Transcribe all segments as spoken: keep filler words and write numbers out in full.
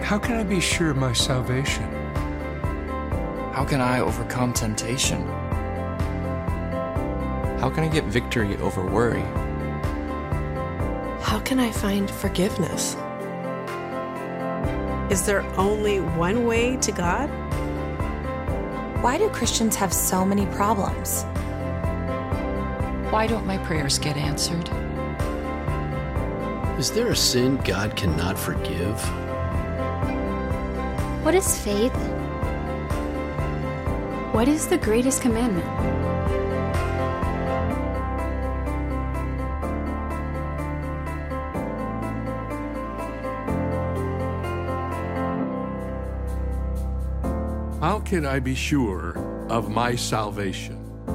How can I be sure of my salvation? How can I overcome temptation? How can I get victory over worry? How can I find forgiveness? Is there only one way to God? Why do Christians have so many problems? Why don't my prayers get answered? Is there a sin God cannot forgive? What is faith? What is the greatest commandment? How can I be sure of my salvation?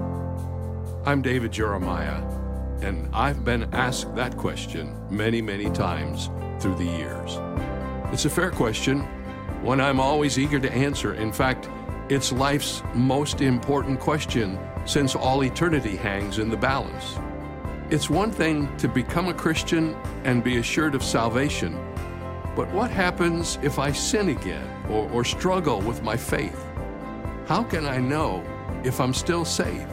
I'm David Jeremiah, and I've been asked that question many, many times through the years. It's a fair question, one I'm always eager to answer. In fact, it's life's most important question since all eternity hangs in the balance. It's one thing to become a Christian and be assured of salvation, but what happens if I sin again or, or struggle with my faith? How can I know if I'm still saved?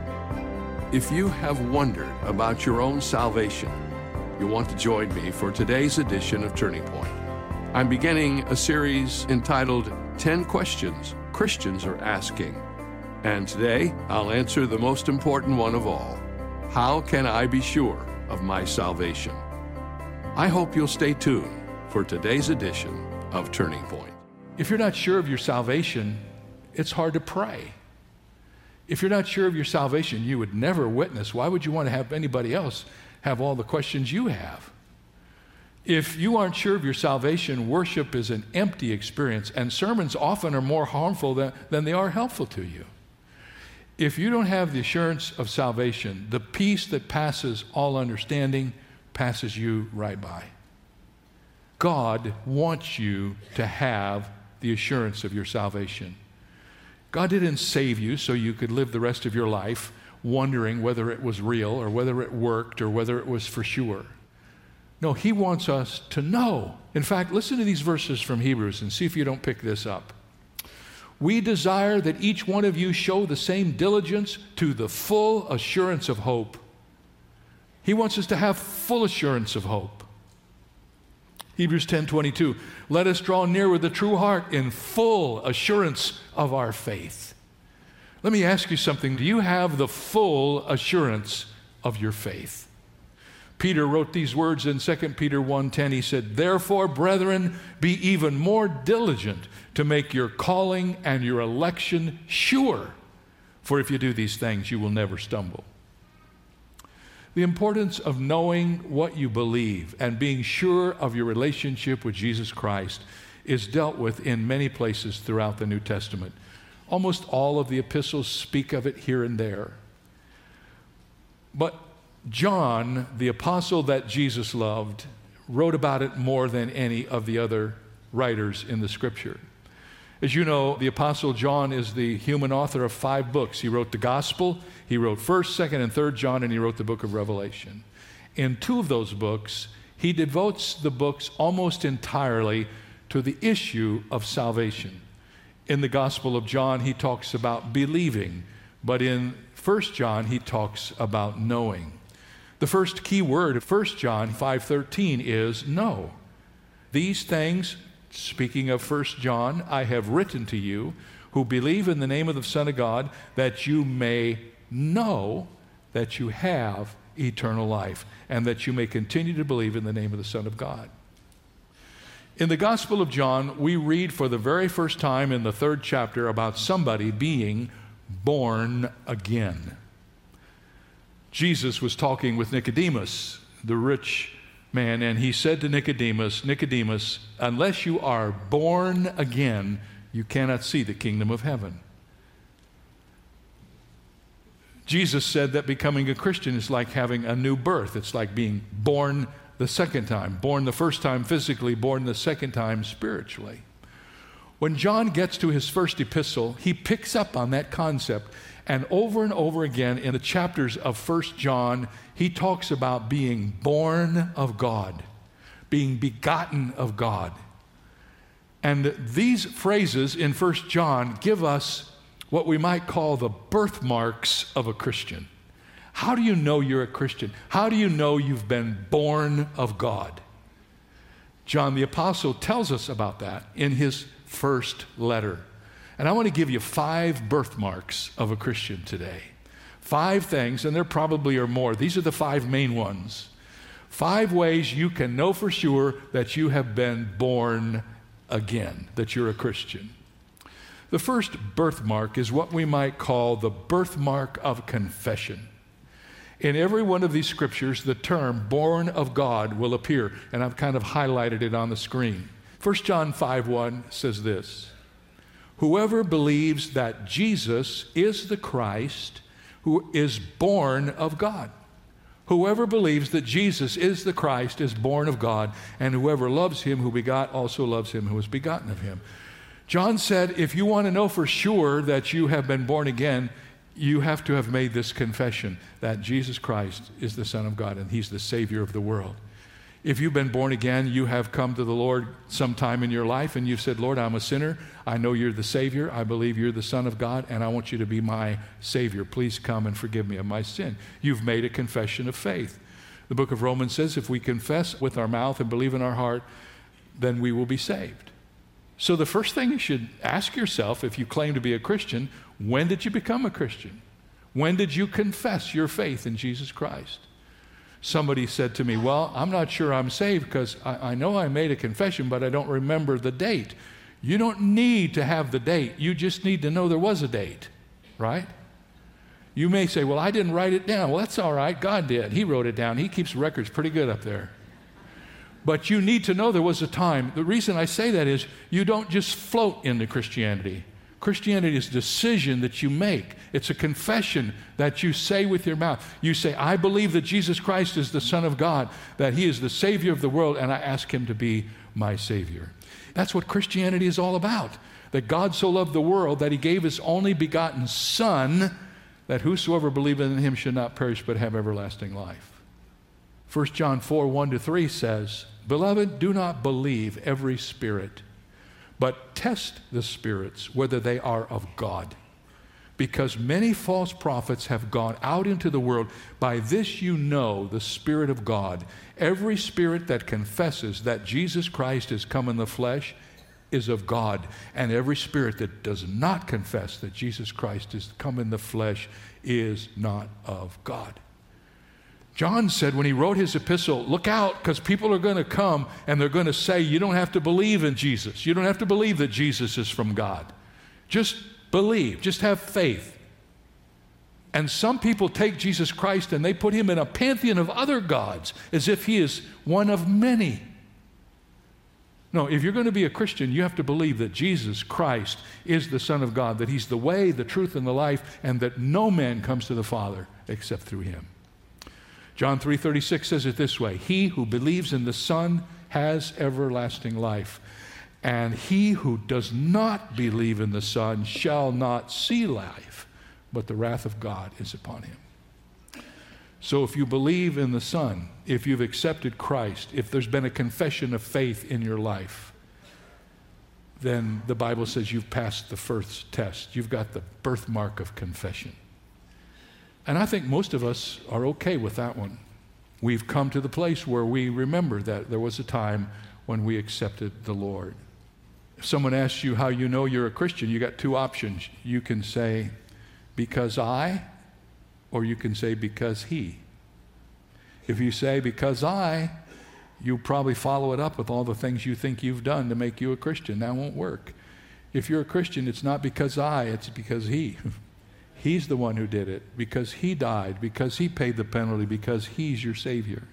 If you have wondered about your own salvation, you'll want to join me for today's edition of Turning Point. I'm beginning a series entitled ten Questions Christians Are Asking. And today, I'll answer the most important one of all. How can I be sure of my salvation? I hope you'll stay tuned for today's edition of Turning Point. If you're not sure of your salvation, it's hard to pray. If you're not sure of your salvation, you would never witness. Why would you want to have anybody else have all the questions you have? If you aren't sure of your salvation, worship is an empty experience, and sermons often are more harmful than, than they are helpful to you. If you don't have the assurance of salvation, the peace that passes all understanding passes you right by. God wants you to have the assurance of your salvation. God didn't save you so you could live the rest of your life wondering whether it was real or whether it worked or whether it was for sure. No, He wants us to know. In fact, listen to these verses from Hebrews and see if you don't pick this up. We desire that each one of you show the same diligence to the full assurance of hope. He wants us to have full assurance of hope. Hebrews ten twenty-two, let us draw near with a true heart in full assurance of our faith. Let me ask you something. Do you have the full assurance of your faith? Peter wrote these words in Second Peter one ten. He said, therefore, brethren, be even more diligent to make your calling and your election sure. For if you do these things, you will never stumble. The importance of knowing what you believe and being sure of your relationship with Jesus Christ is dealt with in many places throughout the New Testament. Almost all of the epistles speak of it here and there. But John, the apostle that Jesus loved, wrote about it more than any of the other writers in the Scripture. As you know, the apostle John is the human author of five books. He wrote the Gospel, he wrote first, second, and third John, and he wrote the book of Revelation. In two of those books, he devotes the books almost entirely to the issue of salvation. In the Gospel of John, he talks about believing, but in First John, he talks about knowing. The first key word of First John five thirteen is know. These things, speaking of First John, I have written to you who believe in the name of the Son of God, that you may know that you have eternal life, and that you may continue to believe in the name of the Son of God. In the Gospel of John, we read for the very first time in the third chapter about somebody being born again. Jesus was talking with Nicodemus, the rich man, and he said to Nicodemus, Nicodemus, unless you are born again, you cannot see the kingdom of heaven. Jesus said that becoming a Christian is like having a new birth. It's like being born the second time, born the first time physically, born the second time spiritually. When John gets to his first epistle, he picks up on that concept. And over and over again in the chapters of First John, he talks about being born of God, being begotten of God. And these phrases in First John give us what we might call the birthmarks of a Christian. How do you know you're a Christian? How do you know you've been born of God? John the Apostle tells us about that in his first letter. And I want to give you five birthmarks of a Christian today. Five things, and there probably are more. These are the five main ones. Five ways you can know for sure that you have been born again, that you're a Christian. The first birthmark is what we might call the birthmark of confession. In every one of these scriptures, the term born of God will appear, and I've kind of highlighted it on the screen. First John five one says this, whoever believes that Jesus is the Christ, who is born of God. Whoever believes that Jesus is the Christ is born of God, and whoever loves him who begot also loves him who was begotten of him. John said, if you want to know for sure that you have been born again, you have to have made this confession that Jesus Christ is the Son of God and he's the Savior of the world. If you've been born again, you have come to the Lord sometime in your life and you've said, Lord, I'm a sinner. I know you're the Savior. I believe you're the Son of God, and I want you to be my Savior. Please come and forgive me of my sin. You've made a confession of faith. The book of Romans says if we confess with our mouth and believe in our heart, then we will be saved. So the first thing you should ask yourself, if you claim to be a Christian, when did you become a Christian? When did you confess your faith in Jesus Christ? Somebody said to me, well, I'm not sure I'm saved because I, I know I made a confession, but I don't remember the date. You don't need to have the date. You just need to know there was a date, right? You may say, well, I didn't write it down. Well, that's all right. God did. He wrote it down. He keeps records pretty good up there. But you need to know there was a time. The reason I say that is you don't just float into Christianity. Christianity is a decision that you make. It's a confession that you say with your mouth. You say, I believe that Jesus Christ is the Son of God, that he is the Savior of the world, and I ask him to be my Savior. That's what Christianity is all about. That God so loved the world that he gave his only begotten Son, that whosoever believeth in him should not perish but have everlasting life. First John four, one to three says, beloved, do not believe every spirit, but test the spirits, whether they are of God. Because many false prophets have gone out into the world. By this you know the Spirit of God. Every spirit that confesses that Jesus Christ is come in the flesh is of God. And every spirit that does not confess that Jesus Christ is come in the flesh is not of God. John said when he wrote his epistle, look out, because people are going to come and they're going to say, you don't have to believe in Jesus. You don't have to believe that Jesus is from God. Just believe. Just have faith. And some people take Jesus Christ and they put him in a pantheon of other gods as if he is one of many. No, if you're going to be a Christian, you have to believe that Jesus Christ is the Son of God, that he's the way, the truth, and the life, and that no man comes to the Father except through him. John three thirty-six says it this way, he who believes in the Son has everlasting life, and he who does not believe in the Son shall not see life, but the wrath of God is upon him. So if you believe in the Son, if you've accepted Christ, if there's been a confession of faith in your life, then the Bible says you've passed the first test. You've got the birthmark of confession. And I think most of us are okay with that one. We've come to the place where we remember that there was a time when we accepted the Lord. If someone asks you how you know you're a Christian, you got two options. You can say, because I, or you can say, because he. If you say, because I, you probably follow it up with all the things you think you've done to make you a Christian. That won't work. If you're a Christian, it's not because I, it's because he. He's the one who did it, because he died, because he paid the penalty, because he's your Savior.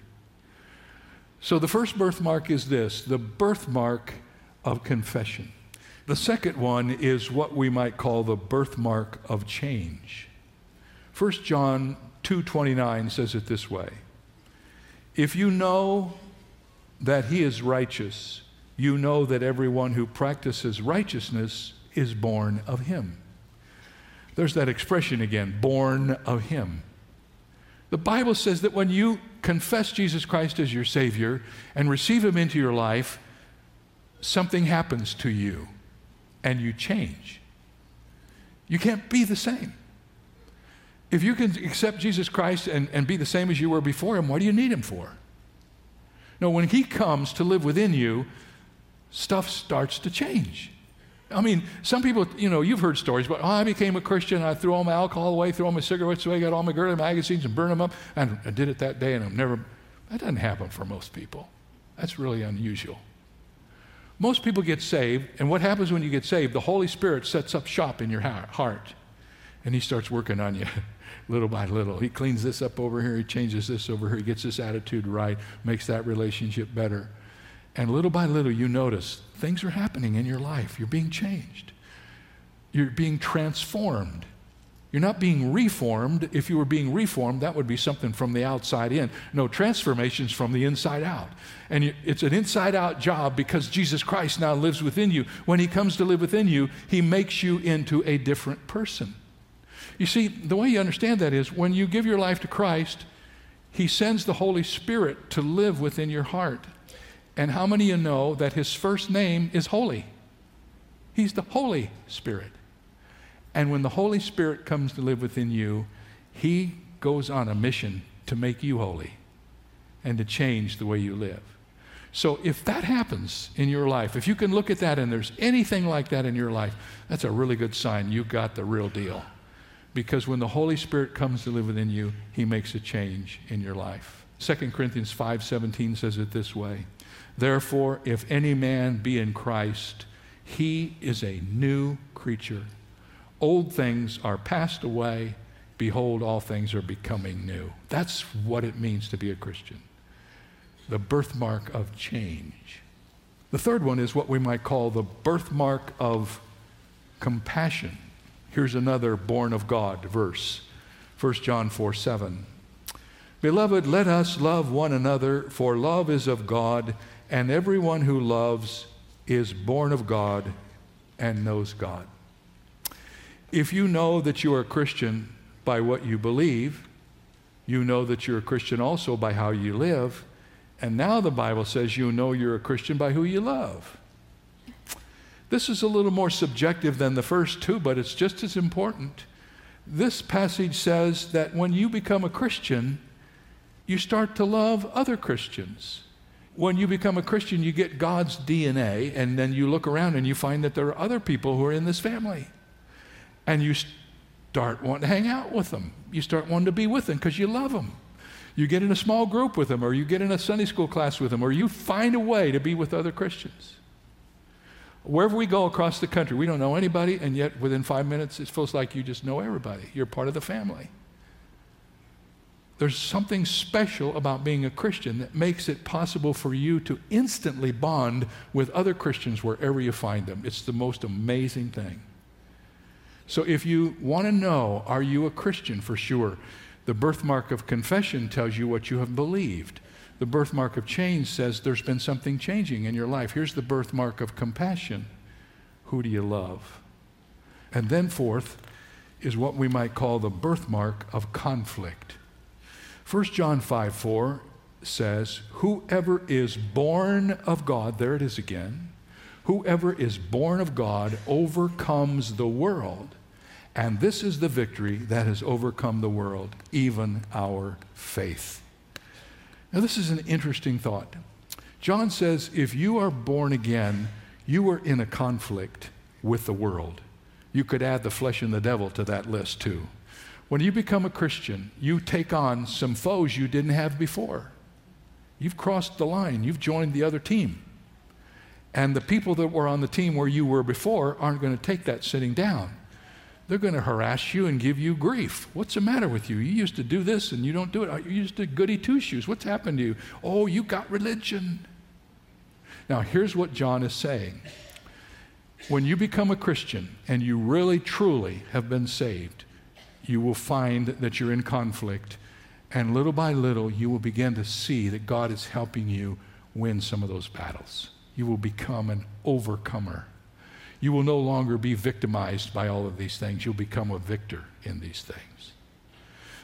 So the first birthmark is this, the birthmark of confession. The second one is what we might call the birthmark of change. First John two twenty-nine says it this way, if you know that he is righteous, you know that everyone who practices righteousness is born of him. There's that expression again, born of him. The Bible says that when you confess Jesus Christ as your Savior and receive him into your life, something happens to you and you change. You can't be the same. If you can accept Jesus Christ and, and be the same as you were before him, what do you need him for? No, when he comes to live within you, stuff starts to change. I mean, some people, you know, you've heard stories about, oh, I became a Christian, I threw all my alcohol away, threw all my cigarettes away, got all my girly magazines and burned them up, and I did it that day, and I'm never, that doesn't happen for most people. That's really unusual. Most people get saved, and what happens when you get saved? The Holy Spirit sets up shop in your heart, and he starts working on you little by little. He cleans this up over here, he changes this over here, he gets this attitude right, makes that relationship better. And little by little, you notice things are happening in your life. You're being changed. You're being transformed. You're not being reformed. If you were being reformed, that would be something from the outside in. No, transformation's from the inside out. And you, it's an inside-out job because Jesus Christ now lives within you. When he comes to live within you, he makes you into a different person. You see, the way you understand that is when you give your life to Christ, he sends the Holy Spirit to live within your heart. And how many of you know that his first name is Holy? He's the Holy Spirit. And when the Holy Spirit comes to live within you, he goes on a mission to make you holy and to change the way you live. So if that happens in your life, if you can look at that and there's anything like that in your life, that's a really good sign you got the real deal. Because when the Holy Spirit comes to live within you, he makes a change in your life. Second Corinthians five seventeen says it this way. Therefore, if any man be in Christ, he is a new creature. Old things are passed away. Behold, all things are becoming new. That's what it means to be a Christian. The birthmark of change. The third one is what we might call the birthmark of compassion. Here's another born of God verse. First John four seven. Beloved, let us love one another, for love is of God, and everyone who loves is born of God and knows God. If you know that you are a Christian by what you believe, you know that you're a Christian also by how you live, and now the Bible says you know you're a Christian by who you love. This is a little more subjective than the first two, but it's just as important. This passage says that when you become a Christian, you start to love other Christians. When you become a Christian, you get God's D N A, and then you look around and you find that there are other people who are in this family. And you start wanting to hang out with them. You start wanting to be with them because you love them. You get in a small group with them, or you get in a Sunday school class with them, or you find a way to be with other Christians. Wherever we go across the country, we don't know anybody, and yet within five minutes, it feels like you just know everybody. You're part of the family. There's something special about being a Christian that makes it possible for you to instantly bond with other Christians wherever you find them. It's the most amazing thing. So if you want to know, are you a Christian for sure? The birthmark of confession tells you what you have believed. The birthmark of change says there's been something changing in your life. Here's the birthmark of compassion. Who do you love? And then fourth is what we might call the birthmark of conflict. First John five four says, whoever is born of God, there it is again, whoever is born of God overcomes the world. And this is the victory that has overcome the world, even our faith. Now this is an interesting thought. John says if you are born again, you are in a conflict with the world. You could add the flesh and the devil to that list too. When you become a Christian, you take on some foes you didn't have before. You've crossed the line. You've joined the other team. And the people that were on the team where you were before aren't going to take that sitting down. They're going to harass you and give you grief. What's the matter with you? You used to do this and you don't do it. You used to goody two-shoes. What's happened to you? Oh, you got religion. Now, here's what John is saying. When you become a Christian and you really, truly have been saved, you will find that you're in conflict, and little by little, you will begin to see that God is helping you win some of those battles. You will become an overcomer. You will no longer be victimized by all of these things. You'll become a victor in these things.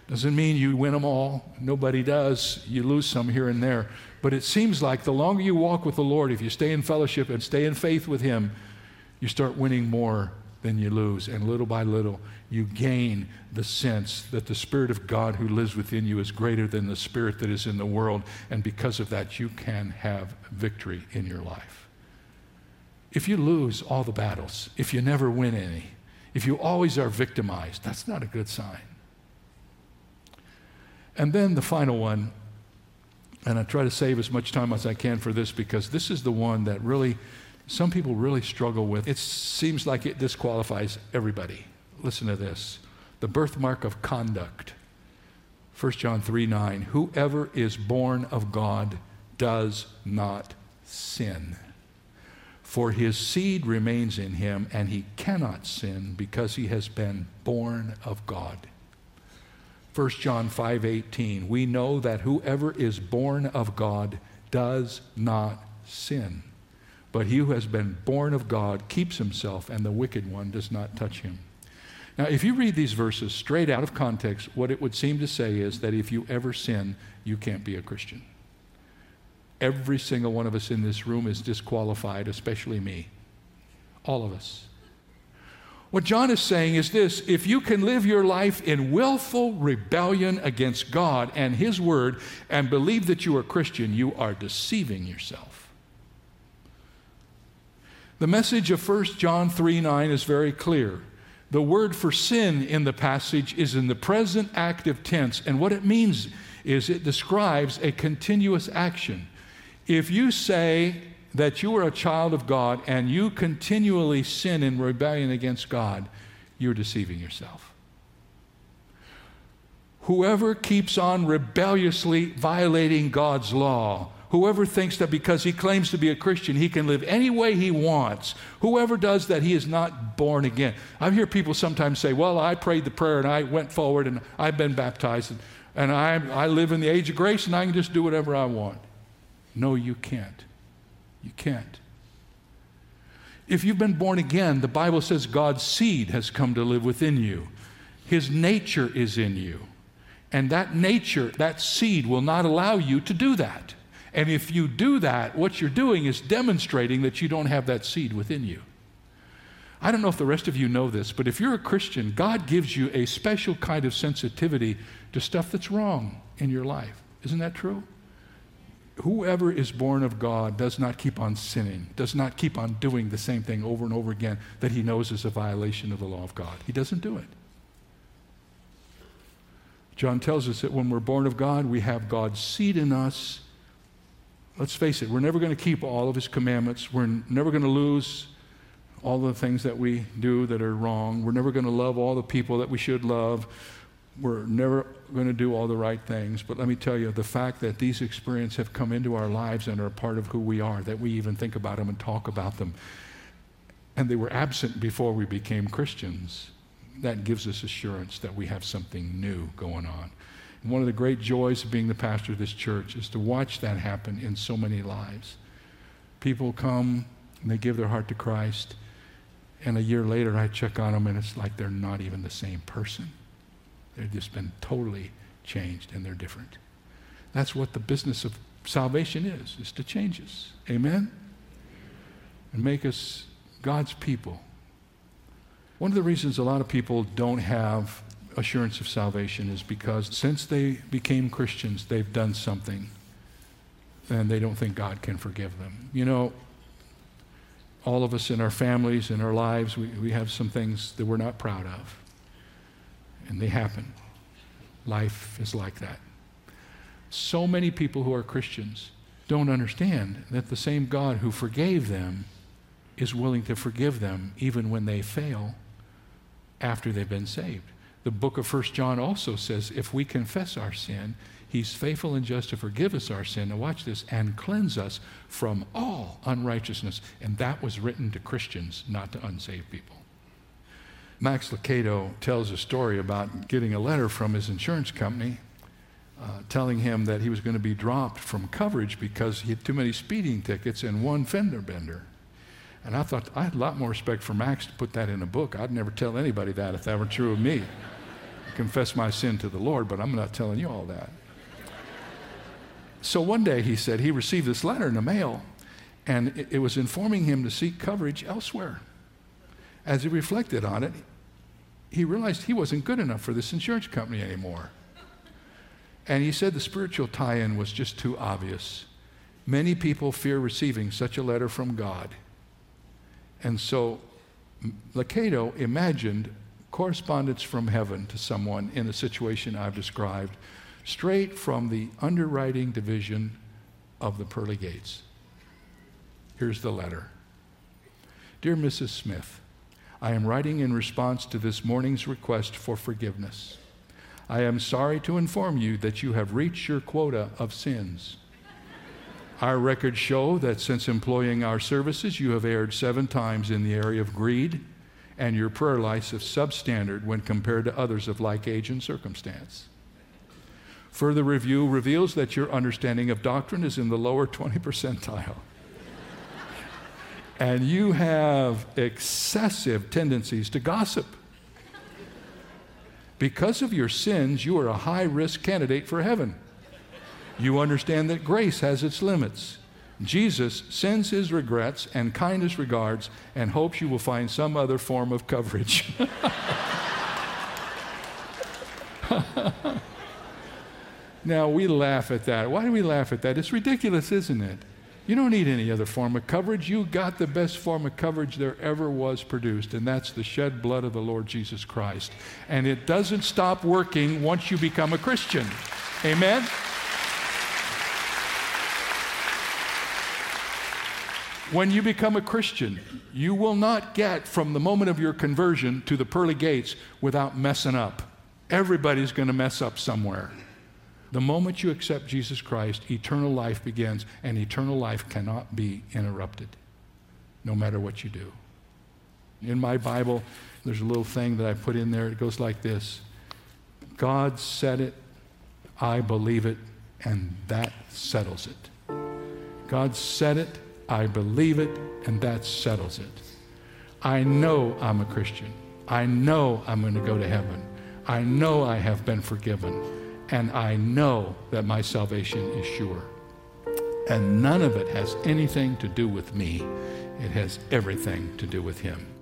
Doesn't mean you win them all. Nobody does. You lose some here and there. But it seems like the longer you walk with the Lord, if you stay in fellowship and stay in faith with Him, you start winning more than you lose. And little by little, you gain the sense that the Spirit of God who lives within you is greater than the spirit that is in the world. And because of that, you can have victory in your life. If you lose all the battles, if you never win any, if you always are victimized, that's not a good sign. And then the final one, and I try to save as much time as I can for this because this is the one that really, some people really struggle with. It seems like it disqualifies everybody. Listen to this. The birthmark of conduct. First John three nine, whoever is born of God does not sin. For his seed remains in him, and he cannot sin because he has been born of God. First John five eighteen, we know that whoever is born of God does not sin. But he who has been born of God keeps himself, and the wicked one does not touch him. Now, if you read these verses straight out of context, what it would seem to say is that if you ever sin, you can't be a Christian. Every single one of us in this room is disqualified, especially me. All of us. What John is saying is this: if you can live your life in willful rebellion against God and His Word and believe that you are Christian, you are deceiving yourself. The message of First John three nine is very clear. The word for sin in the passage is in the present active tense, and what it means is it describes a continuous action. If you say that you are a child of God and you continually sin in rebellion against God, you're deceiving yourself. Whoever keeps on rebelliously violating God's law, whoever thinks that because he claims to be a Christian, he can live any way he wants, whoever does that, he is not born again. I hear people sometimes say, well, I prayed the prayer and I went forward and I've been baptized and, and I, I live in the age of grace and I can just do whatever I want. No, you can't. You can't. If you've been born again, the Bible says God's seed has come to live within you. His nature is in you. And that nature, that seed will not allow you to do that. And if you do that, what you're doing is demonstrating that you don't have that seed within you. I don't know if the rest of you know this, but if you're a Christian, God gives you a special kind of sensitivity to stuff that's wrong in your life. Isn't that true? Whoever is born of God does not keep on sinning, does not keep on doing the same thing over and over again that he knows is a violation of the law of God. He doesn't do it. John tells us that when we're born of God, we have God's seed in us. Let's face it, we're never going to keep all of his commandments. We're never going to lose all the things that we do that are wrong. We're never going to love all the people that we should love. We're never going to do all the right things. But let me tell you, the fact that these experiences have come into our lives and are a part of who we are, that we even think about them and talk about them, and they were absent before we became Christians, that gives us assurance that we have something new going on. And one of the great joys of being the pastor of this church is to watch that happen in so many lives. People come and they give their heart to Christ, and a year later I check on them and it's like they're not even the same person. They've just been totally changed and they're different. That's what the business of salvation is, is to change us. Amen? And make us God's people. One of the reasons a lot of people don't have assurance of salvation is because since they became Christians, they've done something and they don't think God can forgive them. You know, all of us in our families, in our lives, we, we have some things that we're not proud of. And they happen. Life is like that. So many people who are Christians don't understand that the same God who forgave them is willing to forgive them even when they fail after they've been saved. The book of First John also says if we confess our sin, he's faithful and just to forgive us our sin, and watch this, and cleanse us from all unrighteousness. And that was written to Christians, not to unsaved people. Max Lucado tells a story about getting a letter from his insurance company uh, telling him that he was going to be dropped from coverage because he had too many speeding tickets and one fender bender. And I thought, I had a lot more respect for Max to put that in a book. I'd never tell anybody that if that were true of me. confess my sin to the Lord, but I'm not telling you all that. So one day, he said, he received this letter in the mail, and it, it was informing him to seek coverage elsewhere. As he reflected on it, he realized he wasn't good enough for this insurance company anymore. And he said the spiritual tie-in was just too obvious. Many people fear receiving such a letter from God. And so Lucado imagined correspondence from heaven to someone in a situation I've described, straight from the underwriting division of the pearly gates. Here's the letter. Dear Missus Smith, I am writing in response to this morning's request for forgiveness. I am sorry to inform you that you have reached your quota of sins. Our records show that since employing our services, you have erred seven times in the area of greed, and your prayer life is substandard when compared to others of like age and circumstance. Further review reveals that your understanding of doctrine is in the lower twenty percentile. And you have excessive tendencies to gossip. Because of your sins, you are a high-risk candidate for heaven. You understand that grace has its limits. Jesus sends his regrets and kindest regards and hopes you will find some other form of coverage. Now, we laugh at that. Why do we laugh at that? It's ridiculous, isn't it? You don't need any other form of coverage. You got the best form of coverage there ever was produced, and that's the shed blood of the Lord Jesus Christ. And it doesn't stop working once you become a Christian. Amen? When you become a Christian, you will not get from the moment of your conversion to the pearly gates without messing up. Everybody's going to mess up somewhere. The moment you accept Jesus Christ, eternal life begins, and eternal life cannot be interrupted, no matter what you do. In my Bible, there's a little thing that I put in there. It goes like this. God said it, I believe it, and that settles it. God said it, I believe it, and that settles it. I know I'm a Christian. I know I'm going to go to heaven. I know I have been forgiven. And I know that my salvation is sure. And none of it has anything to do with me. It has everything to do with him.